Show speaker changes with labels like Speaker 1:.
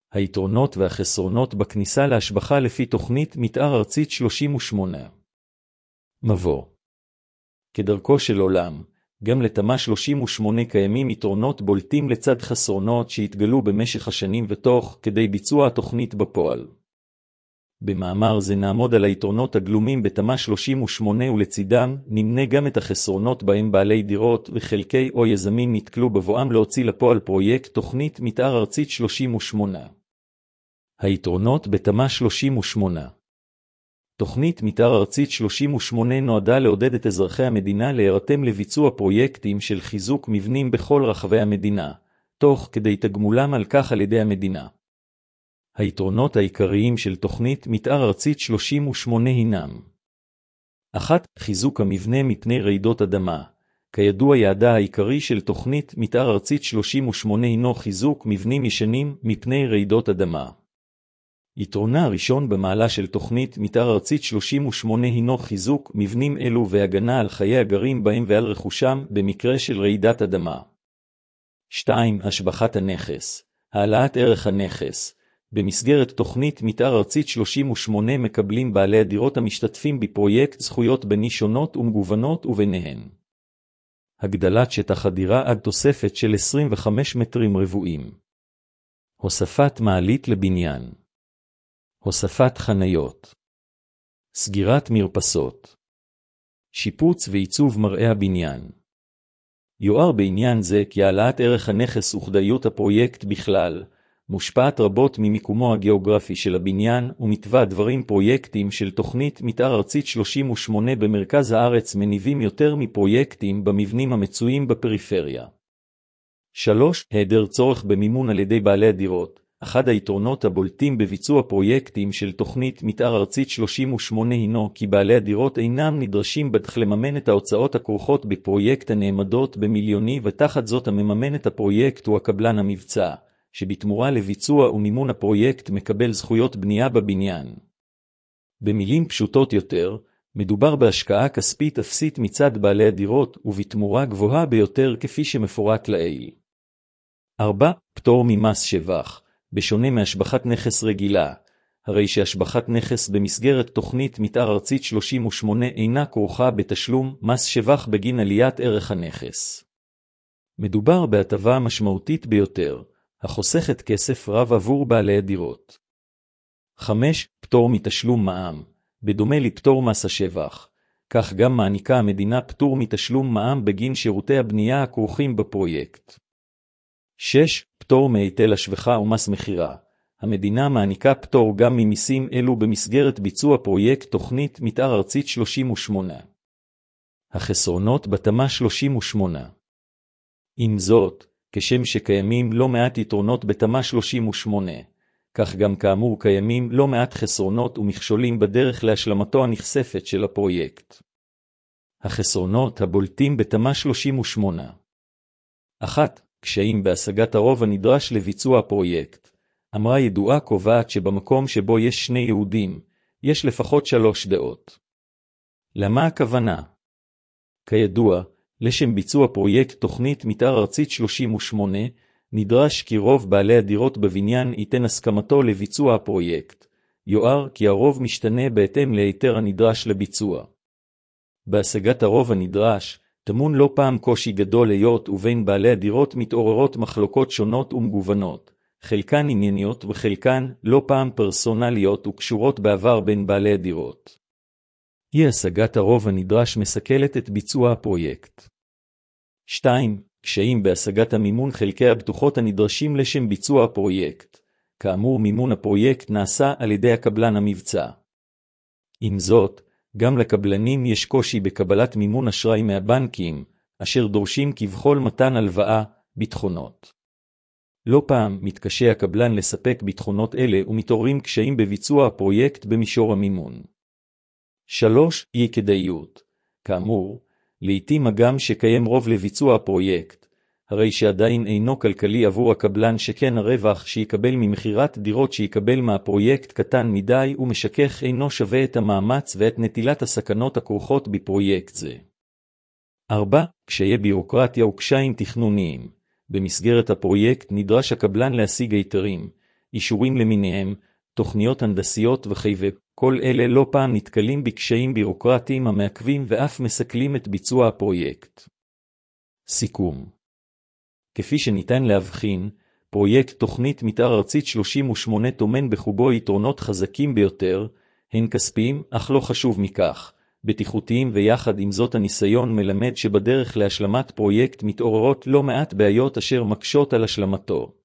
Speaker 1: היתרונות והחסרונות בכניסה להשבחה לפי תוכנית מתאר ארצית 38. מבוא. כדרכו של עולם, גם לתמ"א 38 קיימים יתרונות בולטים לצד חסרונות שהתגלו במשך השנים ותוך כדי ביצוע התוכנית בפועל. במאמר זה נעמוד על היתרונות הגלומים בתמ"א 38 ולצידם נמנה גם את החסרונות בהם בעלי דירות וחלקי או יזמים נתקלו בבואם להוציא לפועל פרויקט תוכנית מתאר ארצית 38. היתרונות בתמ"א 38. תוכנית מתאר ארצית 38 נועדה לעודד את אזרחי המדינה להירתם לביצוע פרויקטים של חיזוק מבנים בכל רחבי המדינה, תוך כדי תגמולם על כך על ידי המדינה. היתרונות העיקריים של תוכנית מתאר ארצית 38 הינם: 1. חיזוק המבנה מפני רעידות אדמה. כידוע, יעדה העיקרי של תוכנית מתאר ארצית 38 הינו חיזוק מבנים ישנים מפני רעידות אדמה. יתרונה הראשון במעלה של תוכנית מתאר ארצית 38 הינו חיזוק מבנים אלו והגנה על חיי הגרים בהם ועל רכושם במקרה של רעידת אדמה. 2. השבחת הנכס. העלאת ערך הנכס. במסגרת תוכנית מתאר ארצית 38 מקבלים בעלי הדירות המשתתפים בפרויקט זכויות בני שונות ומגוונות וביניהן: הגדלת שטח הדירה עד תוספת של 25 מטרים רבועים. הוספת מעלית לבניין. הוספת חניות. סגירת מרפסות. שיפוץ ועיצוב מראה הבניין. יוער בעניין זה כי העלאת ערך הנכס וכדאיות הפרויקט בכלל מושפעת רבות ממיקומו הגיאוגרפי של הבניין, ומטבע הדברים פרויקטים של תוכנית מתאר ארצית 38 במרכז הארץ מניבים יותר מפרויקטים במבנים המצויים בפריפריה. 3. היעדר צורך במימון על ידי בעלי הדירות. אחד היתרונות הבולטים בביצוע פרויקטים של תוכנית מתאר ארצית 38 הינו כי בעלי הדירות אינם נדרשים בטח לממן את ההוצאות הכרוכות בפרויקט הנאמדות במיליוני, ותחת זאת המממן את הפרויקט הוא הקבלן המבצע, שבתמורה לביצוע ומימון הפרויקט מקבל זכויות בנייה בבניין. במילים פשוטות יותר, מדובר בהשקעה כספית אפסית מצד בעלי הדירות ובתמורה גבוהה ביותר כפי שמפורט לעיל. 4. פטור ממס שבח. בשונה מהשבחת נכס רגילה, הרי שהשבחת נכס במסגרת תוכנית מתאר ארצית 38 אינה כרוכה בתשלום מס שבח בגין עליית ערך הנכס. מדובר בהטבה משמעותית ביותר, החוסכת כסף רב עבור בעלי הדירות. 5. פטור מתשלום מע"מ. בדומה לפטור מס השבח, כך גם מעניקה המדינה פטור מתשלום מע"מ בגין שירותי הבנייה הכרוכים בפרויקט. 6. פטור מהיטל השבחה ומס מחירה. המדינה מעניקה פטור גם ממיסים אלו במסגרת ביצוע פרויקט תוכנית מתאר ארצית 38. החסרונות בתמ"א 38. עם זאת, כשם שקיימים לא מעט יתרונות בתמ"א 38, כך גם כאמור קיימים לא מעט חסרונות ומכשולים בדרך להשלמתו הנכספת של הפרויקט. החסרונות הבולטים בתמ"א 38. 1. קשיים בהשגת הרוב הנדרש לביצוע הפרויקט. אמרה ידועה קובעת שבמקום שבו יש שני יהודים, יש לפחות 3 דעות. למה הכוונה? כידוע, לשם ביצוע פרויקט תוכנית מתאר ארצית 38, נדרש כי רוב בעלי הדירות בבניין ייתן הסכמתו לביצוע הפרויקט. יוער כי הרוב משתנה בהתאם להיתר הנדרש לביצוע. בהשגת הרוב הנדרש, טמון לא פעם קושי גדול היות ובין בעלי הדירות מתעוררות מחלוקות שונות ומגוונות, חלקן ענייניות וחלקן לא פעם פרסונליות וקשורות בעבר בין בעלי הדירות. אי השגת הרוב הנדרש מסכלת את ביצוע הפרויקט. 2. קשיים בהשגת המימון חלקי הבטוחות הנדרשים לשם ביצוע הפרויקט. כאמור, מימון הפרויקט נעשה על ידי הקבלן המבצע. עם זאת, גם לקבלנים יש קושי בקבלת מימון אשראי מהבנקים, אשר דורשים כבכל מתן הלוואה, ביטחונות. לא פעם מתקשה הקבלן לספק ביטחונות אלה ומתעוררים קשיים בביצוע הפרויקט במישור המימון. 3. אי כדאיות. כאמור, לעתים הגם שקיים רוב לביצוע הפרויקט, הרי שעדיין אינו כלכלי עבור הקבלן, שכן הרווח שיקבל ממחירת דירות שיקבל מהפרויקט קטן מדי ומשכך אינו שווה את המאמץ ואת נטילת הסכנות הכרוכות בפרויקט זה. 4. קשיי בירוקרטיה וקשיים תכנוניים. במסגרת הפרויקט נדרש הקבלן להשיג היתרים, אישורים למיניהם, תוכניות הנדסיות וכיוצא, כל אלה לא פעם נתקלים בקשיים בירוקרטיים המעכבים ואף מסכלים את ביצוע הפרויקט. סיכום. כפי שניתן להבחין, פרויקט תוכנית מתאר ארצית 38 טומן בחובו יתרונות חזקים ביותר, הן כספיים, אך לא חשוב מכך, בטיחותיים, ויחד עם זאת הניסיון מלמד שבדרך להשלמת פרויקט מתעוררות לא מעט בעיות אשר מקשות על השלמתו.